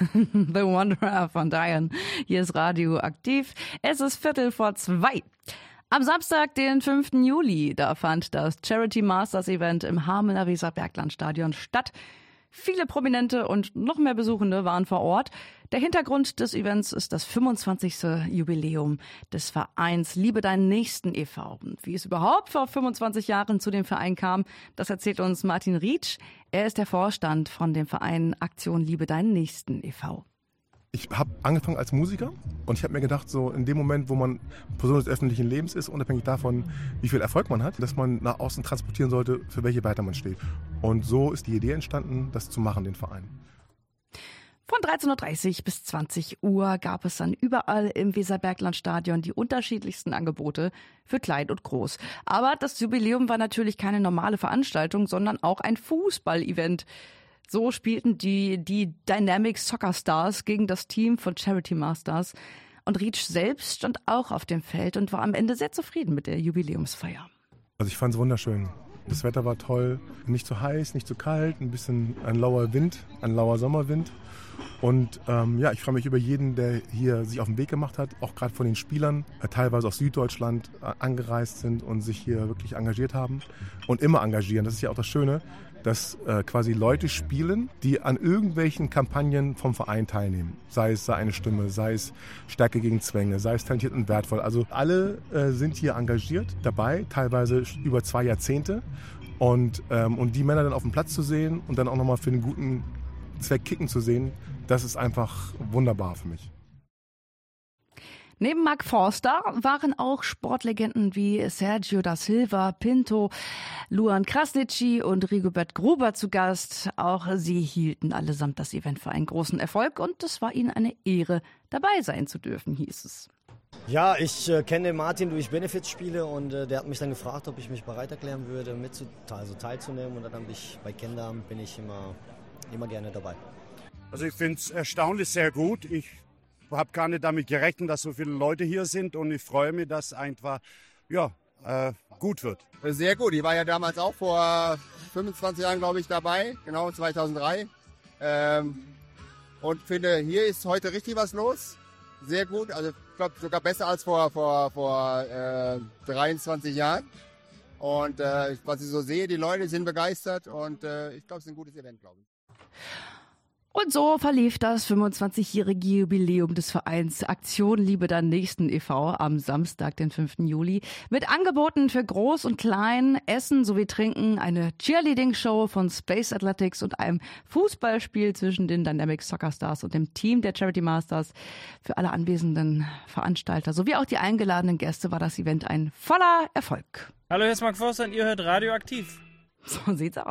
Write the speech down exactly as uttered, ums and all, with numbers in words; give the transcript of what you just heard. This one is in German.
The Wanderer von Diane. Hier ist Radioaktiv. Es ist Viertel vor zwei. Am Samstag, den fünften Juli, da fand das Charity Masters Event im Hamelner Weserberglandstadion statt. Viele Prominente und noch mehr Besuchende waren vor Ort. Der Hintergrund des Events ist das fünfundzwanzigste Jubiläum des Vereins Liebe deinen Nächsten e V Wie es überhaupt vor fünfundzwanzig Jahren zu dem Verein kam, das erzählt uns Martin Rietsch. Er ist der Vorstand von dem Verein Aktion Liebe deinen Nächsten e V Ich habe angefangen als Musiker und ich habe mir gedacht, so in dem Moment, wo man Person des öffentlichen Lebens ist, unabhängig davon, wie viel Erfolg man hat, dass man nach außen transportieren sollte, für welche Werte man steht. Und so ist die Idee entstanden, das zu machen, den Verein. Von dreizehn Uhr dreißig bis zwanzig Uhr gab es dann überall im Weserberglandstadion die unterschiedlichsten Angebote für klein und groß. Aber das Jubiläum war natürlich keine normale Veranstaltung, sondern auch ein Fußball-Event. So spielten die, die Dynamic Soccer Stars gegen das Team von Charity Masters. Und Rietsch selbst stand auch auf dem Feld und war am Ende sehr zufrieden mit der Jubiläumsfeier. Also ich fand es wunderschön. Das Wetter war toll, nicht zu heiß, nicht zu kalt, ein bisschen ein lauer Wind, ein lauer Sommerwind. Und ähm, ja, ich freue mich über jeden, der hier sich auf den Weg gemacht hat, auch gerade von den Spielern, äh, teilweise aus Süddeutschland äh, angereist sind und sich hier wirklich engagiert haben und immer engagieren. Das ist ja auch das Schöne, dass äh, quasi Leute spielen, die an irgendwelchen Kampagnen vom Verein teilnehmen. Sei es sei eine Stimme, sei es Stärke gegen Zwänge, sei es talentiert und wertvoll. Also alle äh, sind hier engagiert dabei, teilweise über zwei Jahrzehnte. Und, ähm, und die Männer dann auf dem Platz zu sehen und dann auch nochmal für einen guten Zweck kicken zu sehen, das ist einfach wunderbar für mich. Neben Mark Forster waren auch Sportlegenden wie Sergio da Silva, Pinto, Luan Krasniqi und Rigobert Gruber zu Gast. Auch sie hielten allesamt das Event für einen großen Erfolg und es war ihnen eine Ehre, dabei sein zu dürfen, hieß es. Ja, ich äh, kenne Martin durch Benefizspiele und äh, der hat mich dann gefragt, ob ich mich bereit erklären würde, mit zu, also teilzunehmen. Und dann bin ich bei Kindern bin ich immer, immer gerne dabei. Also ich finde es erstaunlich sehr gut. Ich habe gar nicht damit gerechnet, dass so viele Leute hier sind und ich freue mich, dass einfach ja, äh, gut wird. Sehr gut. Ich war ja damals auch vor fünfundzwanzig Jahren, glaube ich, dabei, genau zweitausenddrei. Ähm, und finde, hier ist heute richtig was los. Sehr gut. Also ich glaube sogar besser als vor, vor, vor äh, dreiundzwanzig Jahren. Und äh, was ich so sehe, die Leute sind begeistert und äh, ich glaube, es ist ein gutes Event, glaube ich. Und so verlief das fünfundzwanzigjährige Jubiläum des Vereins Aktion Liebe deinen Nächsten e V am Samstag, den fünften Juli, mit Angeboten für Groß und Klein, Essen sowie Trinken, eine Cheerleading-Show von Space Athletics und einem Fußballspiel zwischen den Dynamic Soccer Stars und dem Team der Charity Masters. Für alle anwesenden Veranstalter sowie auch die eingeladenen Gäste war das Event ein voller Erfolg. Hallo, hier ist Mark Forster und ihr hört Radioaktiv. So sieht's aus.